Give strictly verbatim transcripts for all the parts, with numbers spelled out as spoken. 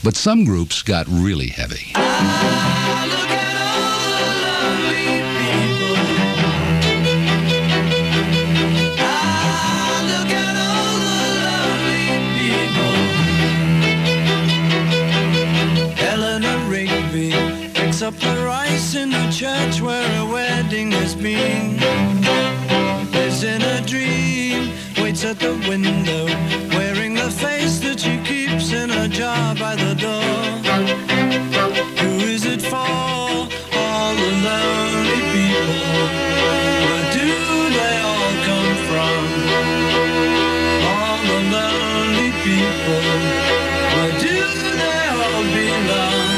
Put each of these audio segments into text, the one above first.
But some groups got really heavy. Up the rice in the church where a wedding has been. Lives in a dream, waits at the window, wearing the face that she keeps in a jar by the door. Who is it for? All the lonely people. Where do they all come from? All the lonely people. Where do they all belong?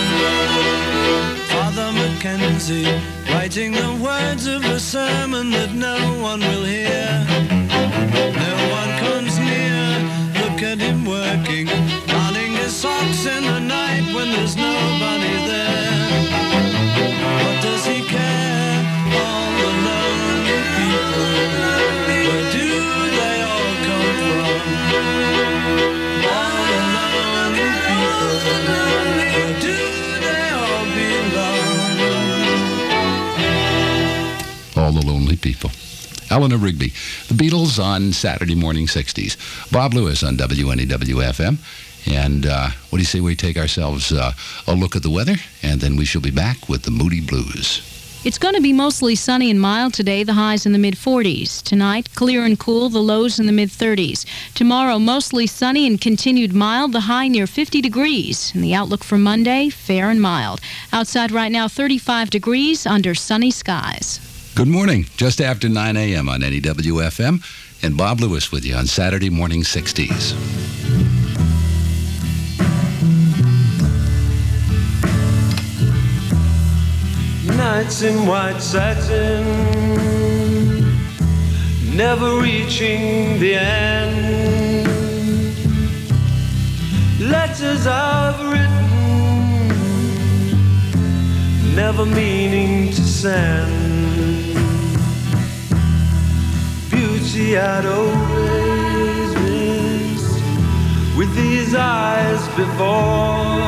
Mackenzie, writing the words of a sermon that no one will hear. No one comes near, look at him working, darning his socks in the night when there's nobody there. What does he care? All the lonely people, where do they all come from? All the lonely people, where do they all belong? All the lonely people. Eleanor Rigby. The Beatles on Saturday morning sixties. Bob Lewis on W N E W F M. And uh, what do you say we take ourselves uh, a look at the weather, and then we shall be back with the Moody Blues. It's going to be mostly sunny and mild today, the highs in the mid-forties. Tonight, clear and cool, the lows in the mid-thirties. Tomorrow, mostly sunny and continued mild, the high near fifty degrees. And the outlook for Monday, fair and mild. Outside right now, thirty-five degrees under sunny skies. Good morning. Just after nine a.m. on N E W F M, and Bob Lewis with you on Saturday morning sixties. Nights in white satin, never reaching the end. Letters I've written, never meaning to send. Beauty I'd always missed with these eyes before.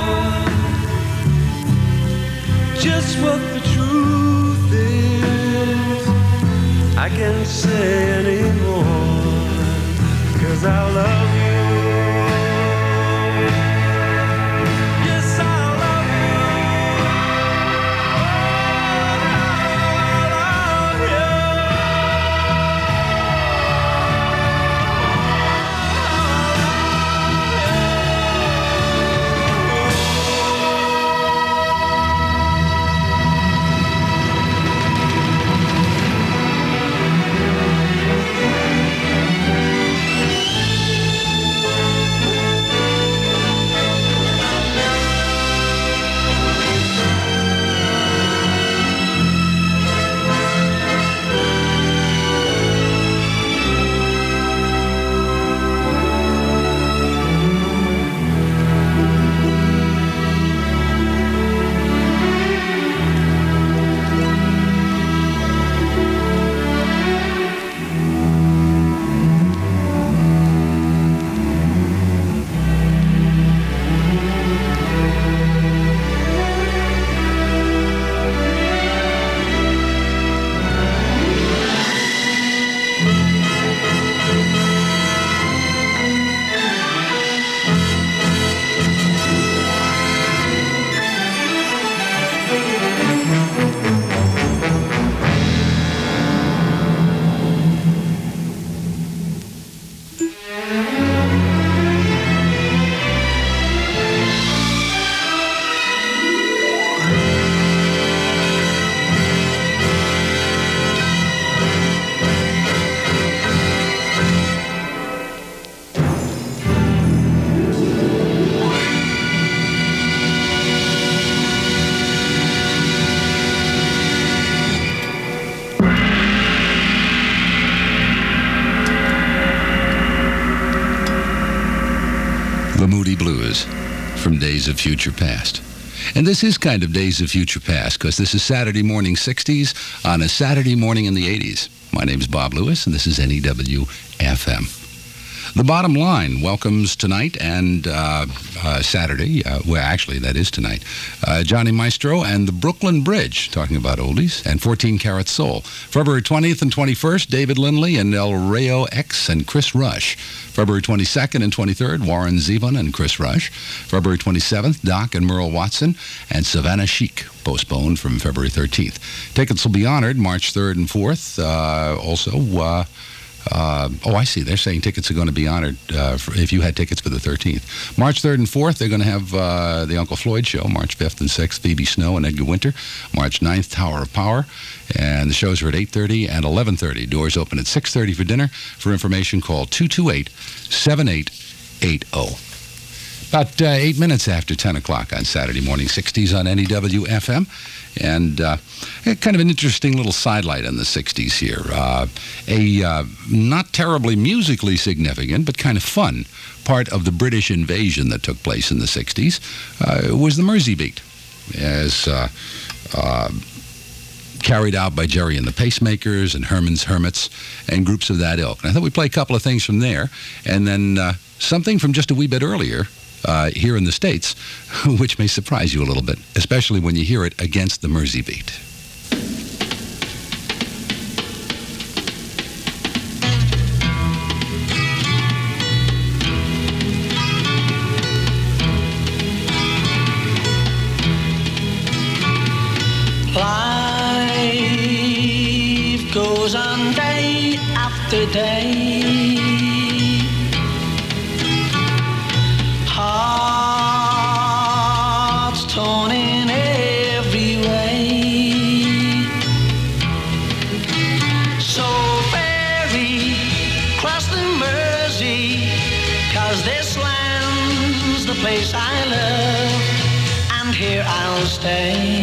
Just what the truth is, I can't say anymore, 'cause I love you. Yes, I love you. I love you. The Moody Blues from Days of Future Past. And this is kind of Days of Future Past, because this is Saturday morning sixties on a Saturday morning in the eighties. My name's Bob Lewis, and this is N E W F M. The Bottom Line welcomes tonight and uh, uh, Saturday, uh, well, actually, that is tonight, uh, Johnny Maestro and the Brooklyn Bridge, talking about oldies, and fourteen Karat Soul. February twentieth and twenty-first, David Lindley and El Rayo X and Chris Rush. February twenty-second and twenty-third, Warren Zevon and Chris Rush. February twenty-seventh, Doc and Merle Watson and Savannah Chic, postponed from February thirteenth. Tickets will be honored March third and fourth. Uh, also, uh, uh, oh, I see. They're saying tickets are going to be honored uh, for, if you had tickets for the thirteenth. March third and fourth, they're going to have uh, the Uncle Floyd Show. March fifth and sixth, Phoebe Snow and Edgar Winter. March ninth, Tower of Power. And the shows are at eight thirty and eleven thirty. Doors open at six thirty for dinner. For information, call two two eight, seven eight eight zero. About uh, eight minutes after ten o'clock on Saturday morning, sixties on N E W F M. And uh, kind of an interesting little sidelight on the sixties here. Uh, a uh, not terribly musically significant, but kind of fun part of the British invasion that took place in the sixties uh, was the Mersey Beat, as uh, uh, carried out by Jerry and the Pacemakers and Herman's Hermits and groups of that ilk. And I thought we'd play a couple of things from there, and then uh, something from just a wee bit earlier, Uh, here in the States, which may surprise you a little bit, especially when you hear it against the Mersey Beat. Life goes on day after day. Hearts torn in every way. So ferry cross the Mersey, 'cause this land's the place I love, and here I'll stay,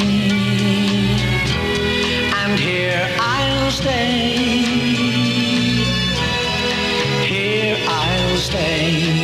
and here I'll stay, here I'll stay.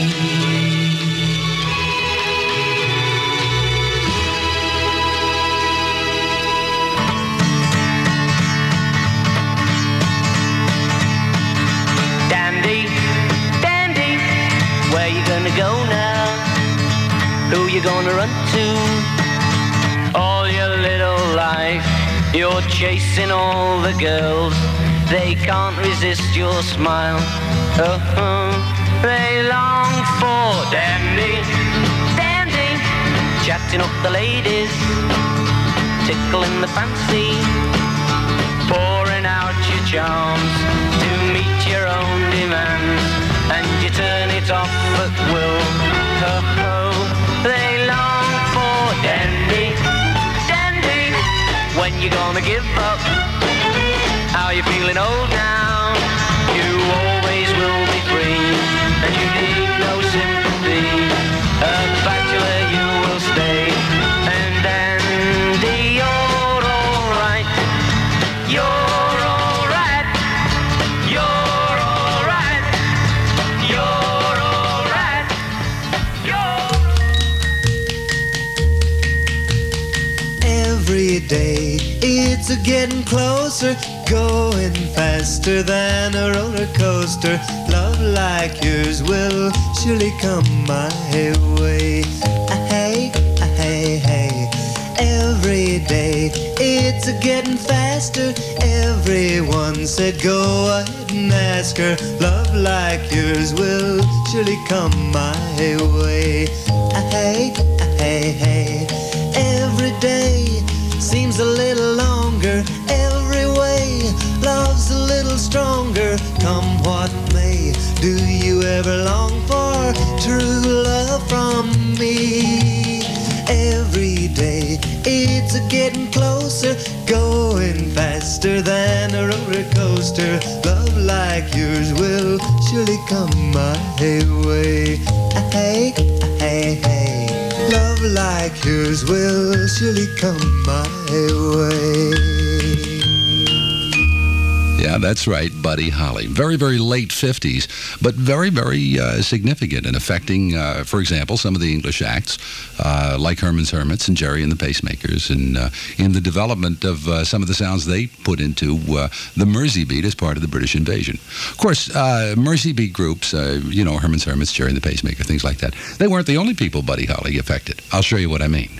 Where you gonna go now? Who you gonna run to? All your little life you're chasing all the girls. They can't resist your smile. Oh, they long for dandy, dandy, chatting up the ladies, tickling the fancy, pouring out your charms to meet your own demands. And you turn it off at will. Ho, ho. They long for dandy, dandy. When you gonna give up? How you feeling old now? You always will be free, and you need no sympathy. A bachelor you will stay, and dandy, you're alright. You're alright. You're alright. You're alright. You're Every day it's a getting closer, going faster than a roller coaster. Love like yours will surely come my way. Hey, hey, hey. Every day it's a getting faster. Everyone said go ahead and ask her. Love like yours will surely come my way. Hey, hey, hey. Every day seems a little longer. Every way love's a little stronger. Come what may, do you ever long for true love from me? Every day it's a getting closer, going faster than a roller coaster. Love like yours will surely come my way. Hey, hey, hey. Love like yours will surely come my way. Yeah, Yeah, that's right, Buddy Holly. Very, very late fifties, but very, very uh, significant in affecting, uh, for example, some of the English acts, uh, like Herman's Hermits and Jerry and the Pacemakers, and uh, in the development of uh, some of the sounds they put into uh, the Mersey beat as part of the British invasion. Of course, uh, Mersey beat groups, uh, you know, Herman's Hermits, Jerry and the Pacemaker, things like that, they weren't the only people Buddy Holly affected. I'll show you what I mean.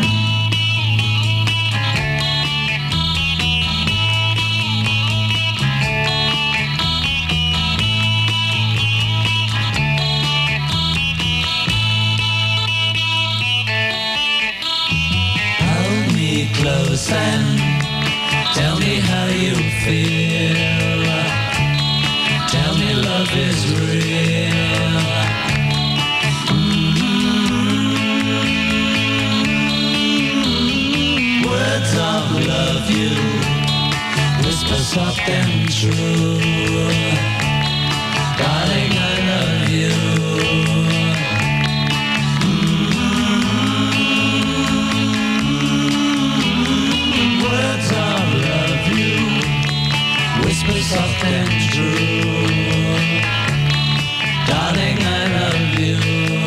Close and tell me how you feel. Tell me love is real. Mm-hmm. Words of love you whisper soft and true. Darling, I love you. Soft and true, darling, I love you.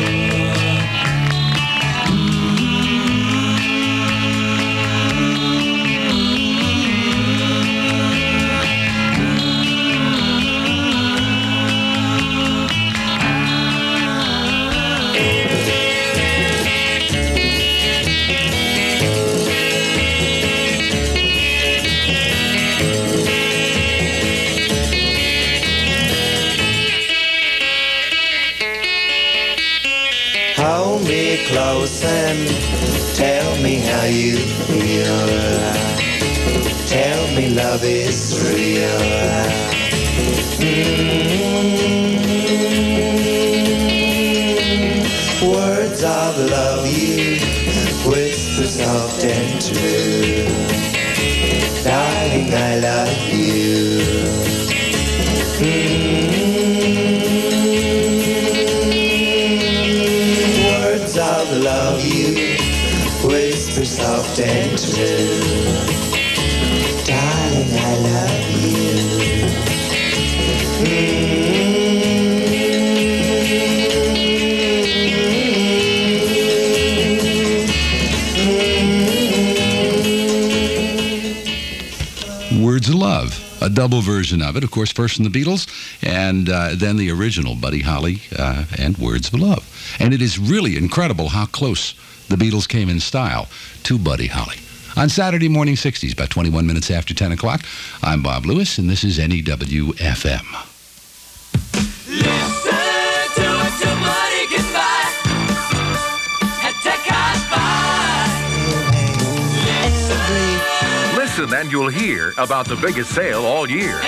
Hold me close and tell me how you feel. Tell me love is real. Mm-hmm. Words of love you whisper soft and true. Darling, I love you. Mm-hmm. Of love you whisper soft and true. Darling, I love you. Mm-hmm. Words of Love. A double version of it, of course, first from the Beatles, and uh, then the original Buddy Holly uh, and Words of Love. And it is really incredible how close the Beatles came in style to Buddy Holly. On Saturday morning sixties, about twenty-one minutes after ten o'clock, I'm Bob Lewis, and this is N E W F M. Listen and you'll hear about the biggest sale all year.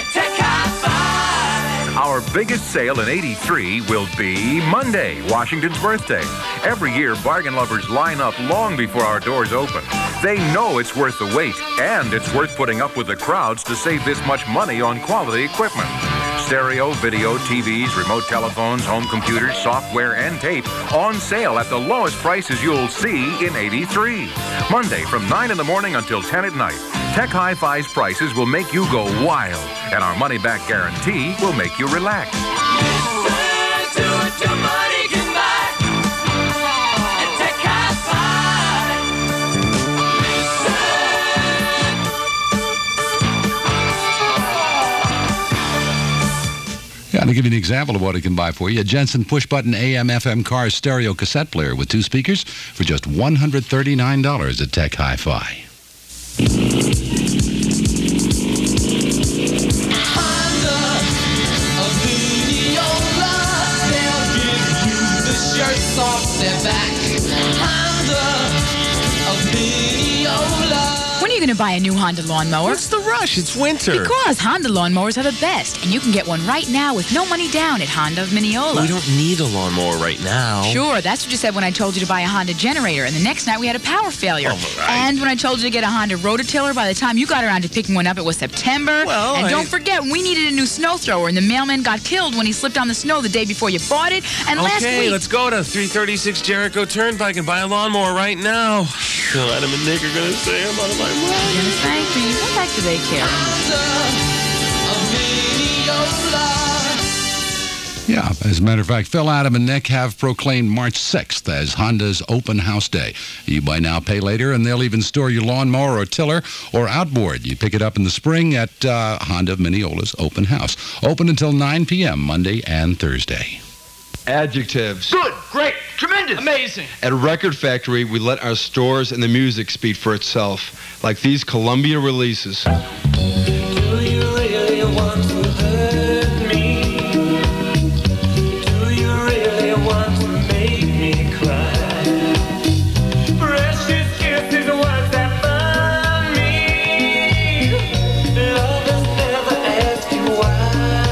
Our biggest sale in eighty-three will be Monday, Washington's birthday. Every year, bargain lovers line up long before our doors open. They know it's worth the wait, and it's worth putting up with the crowds to save this much money on quality equipment. Stereo, video, T Vs, remote telephones, home computers, software, and tape on sale at the lowest prices you'll see in eighty-three. Monday from nine in the morning until ten at night. Tech Hi-Fi's prices will make you go wild, and our money-back guarantee will make you relax. Yeah, to give you an example of what it can buy for you, a Jensen push-button A M F M car stereo cassette player with two speakers for just one hundred thirty-nine dollars at Tech Hi-Fi. Off their back. When are you going to buy a new Honda lawnmower? What's the rush? It's winter. Because Honda lawnmowers are the best, and you can get one right now with no money down at Honda of Mineola. We don't need a lawnmower right now. Sure, that's what you said when I told you to buy a Honda generator, and the next night we had a power failure. Oh, right. And when I told you to get a Honda rototiller, by the time you got around to picking one up, it was September. Well, and I... don't forget, we needed a new snow thrower, and the mailman got killed when he slipped on the snow the day before you bought it. And okay, last week... let's go to three thirty-six Jericho Turnpike and buy a lawnmower right now. Adam and Nick are going to say I'm out of my mind. Thank you. Go back to daycare. Yeah, as a matter of fact, Phil, Adam, and Nick have proclaimed March sixth as Honda's Open House Day. You buy now, pay later, and they'll even store your lawnmower or tiller or outboard. You pick it up in the spring at uh, Honda of Mineola's Open House. Open until nine p.m. Monday and Thursday. Adjectives. Good, great, tremendous, amazing. At Record Factory, we let our stores and the music speak for itself, like these Columbia releases. Do you really want to hurt me? Do you really want to make me cry? Precious kisses are words that burn me. Lovers never ask you why.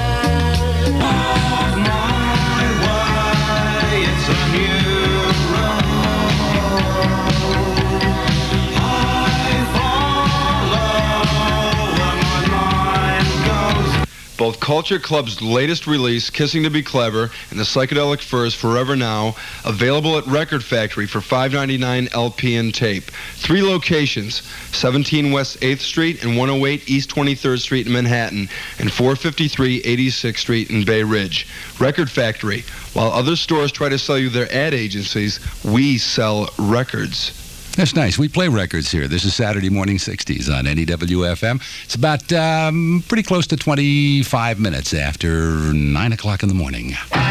Both Culture Club's latest release, Kissing to Be Clever, and the Psychedelic Furs, Forever Now, available at Record Factory for five ninety-nine L P and tape. Three locations, seventeen West eighth Street and one oh eight East twenty-third Street in Manhattan, and four fifty-three eighty-sixth Street in Bay Ridge. Record Factory. While other stores try to sell you their ad agencies, we sell records. That's nice. We play records here. This is Saturday Morning sixties on N E W F M. It's about um, pretty close to twenty-five minutes after nine o'clock in the morning.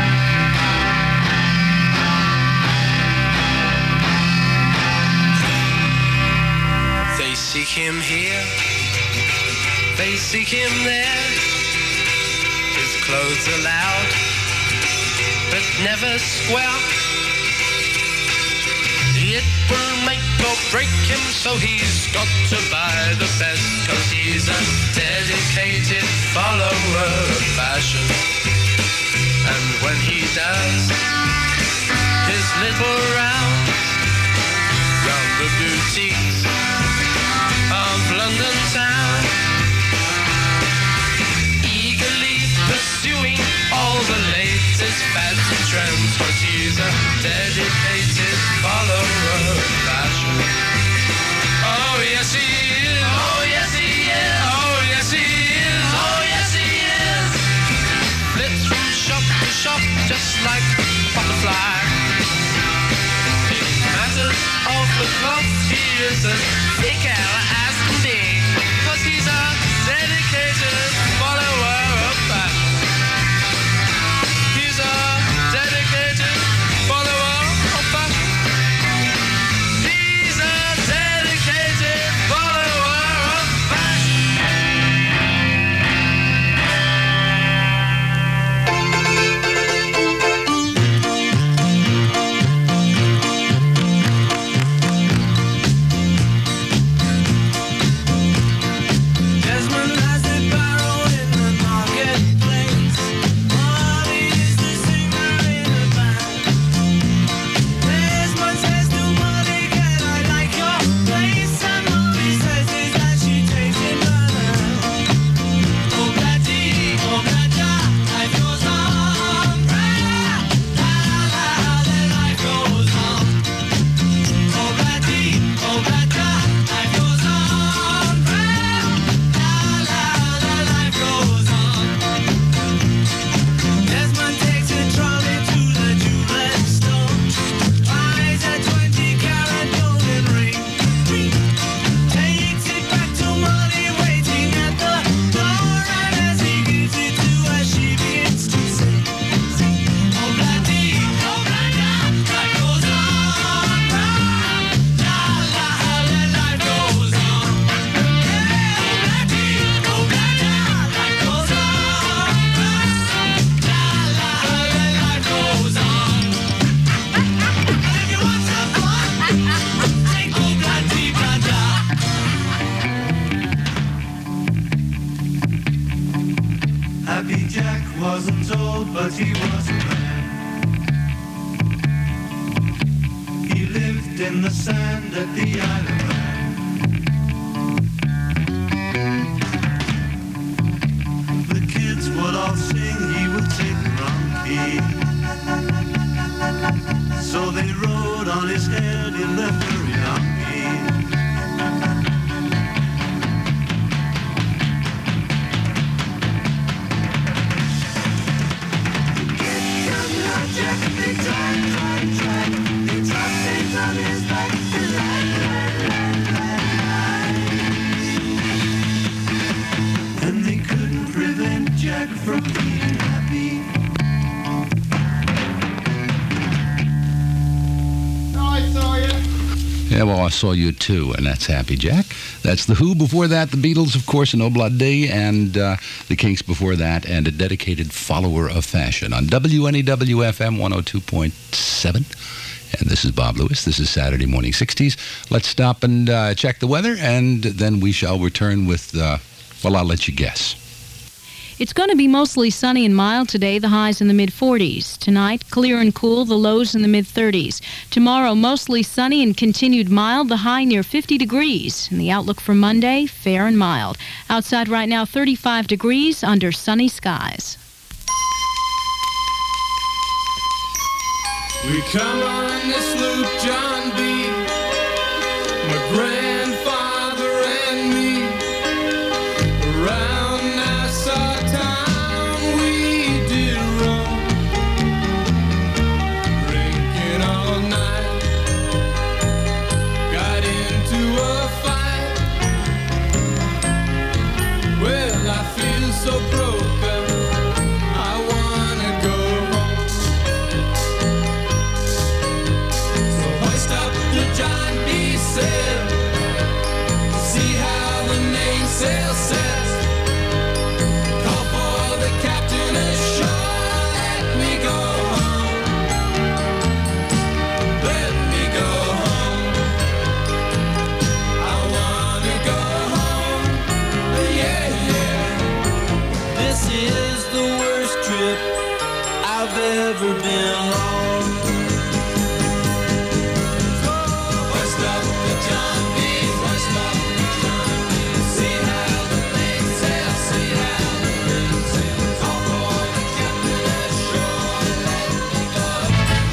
They seek him here, they seek him there. His clothes are loud, but never square. It will make or break him, so he's got to buy the best, cause he's a dedicated follower of fashion. And when he does his little rounds round the boutiques of London town, eagerly pursuing all the latest fads and trends, cause he's a dedicated follower of fashion. Oh yes he is, oh yes he is, oh yes he is, oh yes he is. Flits from shop to shop just like a butterfly. In matters of the cloth he is as thick as can be, cause he's a dedicated follower of fashion. He's a dedicated follower of fashion. He's a dedicated follower of Desmond has a barrow in the marketplace. Bobby is the singer in a band. Desmond says to Molly, can I like your place? And Molly says is that she takes him by the hand. Oh, Gladdy, oh, Gladda, life goes on. La, la, la, then life goes on. Oh, Gladdy, oh, Gladda, life goes on. La, la, then life goes on. Desmond takes a trolley to the jeweller's store, buys a twenty carat golden ring, takes it back to Molly waiting at the door, and as he gives it to her she begins to sing. Oh, Gladdy, oh, Gladda, life goes on. La, la, then life goes on. Oh, Gladdy, oh, Gladda, life goes on. La, la, then life goes on. If you want some fun, take oh, Gladdy, Gladda. Happy Jack wasn't old, but he was a man. He lived in the sand at the Isle of Man. The kids would all sing, he would take the wrong key. So they rode on his head in the furry donkey. Oh, I Saw You Too, and that's Happy Jack. That's The Who before that, the Beatles, of course, and Oblad Day, and uh, the Kinks before that, and a dedicated follower of fashion on W N E W F M one oh two point seven. And this is Bob Lewis. This is Saturday Morning sixties. Let's stop and uh, check the weather, and then we shall return with, uh, well, I'll let you guess. It's going to be mostly sunny and mild today, the highs in the mid forties. Tonight, clear and cool, the lows in the mid thirties. Tomorrow, mostly sunny and continued mild, the high near fifty degrees. And the outlook for Monday, fair and mild. Outside right now, thirty-five degrees under sunny skies. We come on this loop, John B., my grandfather and me, around Nassau town we did roam, drinking all night, got into a fight. Well, I feel so broken, I wanna go home. So hoist up the John B. sail, see how the mainsail sets. Call for the captain ashore, let me go home, let me go home. I wanna go home, yeah, yeah. This is the worst trip I've ever been on. So hoist up the John B., hoist up the John B. See how the mainsail, see how the mainsail. Call for the captain ashore, let me go.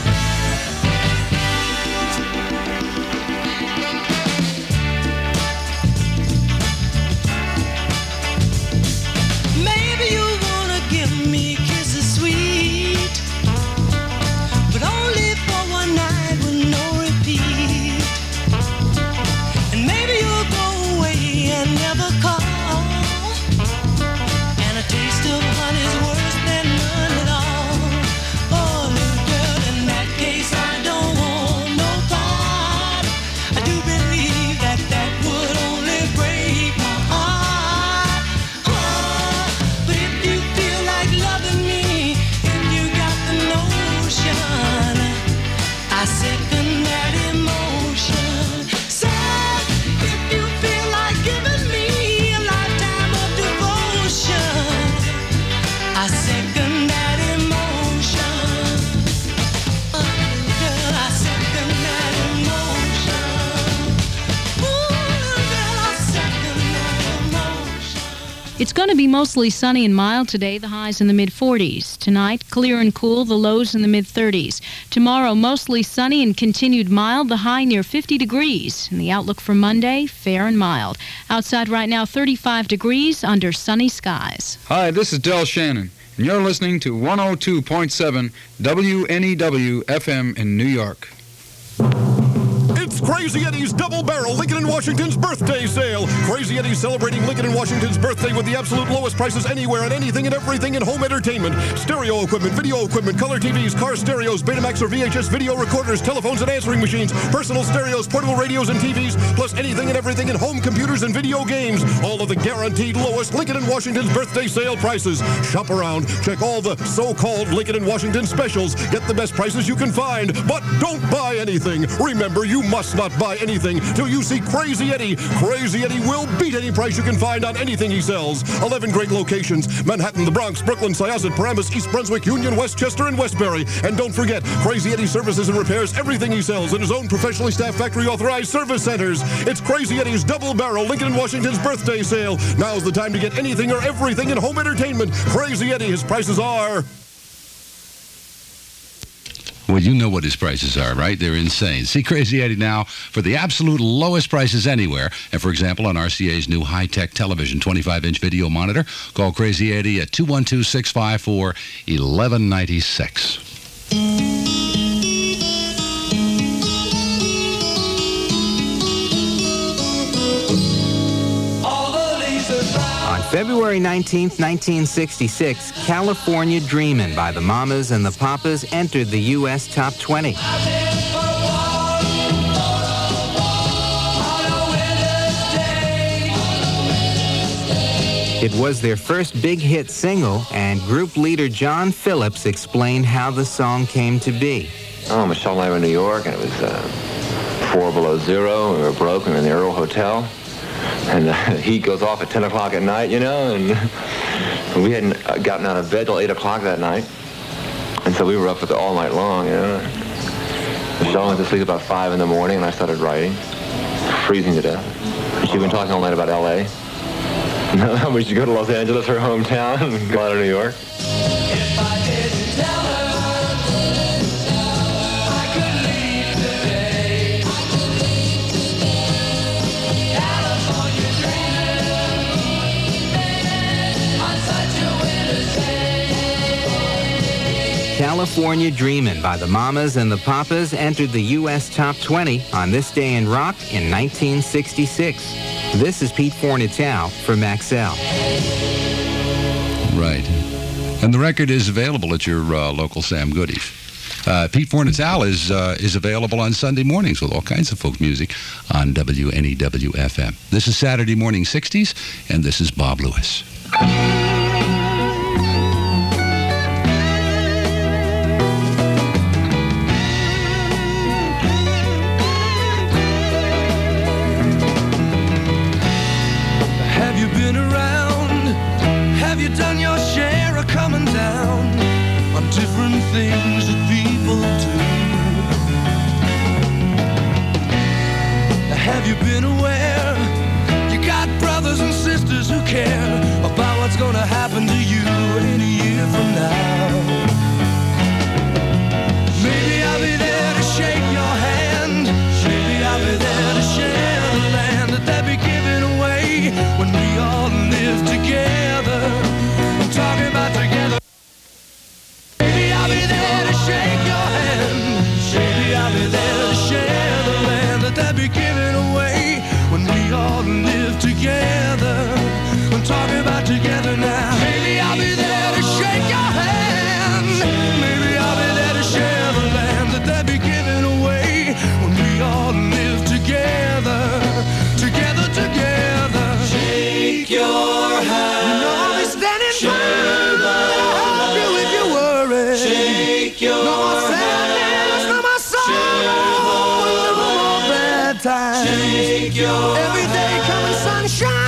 Maybe you wanna give me kisses sweet, but only for one night with no repeat. And maybe you'll go away and never call, and a taste of honey's worse than none at all. Oh, little girl, in that case I don't want no part. I do believe that that would only break my heart. Oh, but if you feel like loving me, if you got the notion, I second that emotion. So if you feel like giving me a lifetime of devotion, I second that emotion. Oh, girl, I second that emotion. Ooh, girl, I second that emotion. It's going to be mostly sunny and mild today, the highs in the mid forties. Tonight, clear and cool, the lows in the mid thirties. Tomorrow, mostly sunny and continued mild, the high near fifty degrees. And the outlook for Monday, fair and mild. Outside right now, thirty-five degrees under sunny skies. Hi, this is Del Shannon, and you're listening to one oh two point seven W N E W F M in New York. It's Crazy Eddie's Double Barrel Lincoln and Washington's birthday sale. Crazy Eddie's celebrating Lincoln and Washington's birthday with the absolute lowest prices anywhere on anything and everything in home entertainment. Stereo equipment, video equipment, color T Vs, car stereos, Betamax or V H S video recorders, telephones and answering machines, personal stereos, portable radios and T Vs, plus anything and everything in home computers and video games. All of the guaranteed lowest Lincoln and Washington's birthday sale prices. Shop around, check all the so-called Lincoln and Washington specials. Get the best prices you can find, but don't buy anything. Remember, you must not buy anything till you see Crazy Eddie. Crazy Eddie will beat any price you can find on anything he sells. eleven great locations: Manhattan, the Bronx, Brooklyn, Syosset, Paramus, East Brunswick, Union, Westchester, and Westbury. And don't forget, Crazy Eddie services and repairs everything he sells in his own professionally staffed factory-authorized service centers. It's Crazy Eddie's Double Barrel Lincoln and Washington's birthday sale. Now's the time to get anything or everything in home entertainment. Crazy Eddie, his prices are... Well, you know what his prices are, right? They're insane. See Crazy Eddie now for the absolute lowest prices anywhere. And, for example, on R C A's new high-tech television twenty-five inch video monitor, call Crazy Eddie at two one two, six five four, one one nine six. On February nineteenth, nineteen sixty-six, California Dreamin' by the Mamas and the Papas entered the U S top twenty. It was their first big hit single, and group leader John Phillips explained how the song came to be. Oh, Michelle and I were in New York, and it was uh, four below zero. We were broke. We were in the Earl Hotel. And the heat goes off at ten o'clock at night, you know, and we hadn't gotten out of bed till eight o'clock that night. And so we were up with it all night long, you know. Michelle went to sleep about five in the morning, and I started writing, freezing to death. She'd been talking all night about L A Now we should go to Los Angeles, her hometown, and go out to New York. If I didn't tell her, I could leave today. California dreaming on such a winter's day. California Dreamin' by the Mamas and the Papas entered the U S Top twenty on This Day in Rock in nineteen sixty-six. This is Pete Fornatale for Maxell. Right. And the record is available at your uh, local Sam Goodies. Uh, Pete Fornatale is, uh, is available on Sunday mornings with all kinds of folk music on W N E W F M. This is Saturday Morning sixties, and this is Bob Lewis. Done your share of coming down on different things that people do. Have you been aware you got brothers and sisters who care about what's gonna happen to you in a year from now? Maybe I'll be there to shake your hand. Maybe I'll be there to share the land that they'll be giving away when we all live together. Talking about together. Maybe I'll be there to shake your hand. Maybe I'll be there to share the land that they'll be giving away when we all live together. I'm talking about together now. Maybe I'll be there to shake your hand. Maybe I'll be there to share the land that they'll be giving away when we all live together. Together, together. Shake your hand. You know I'll be standing Shake your every day coming sunshine.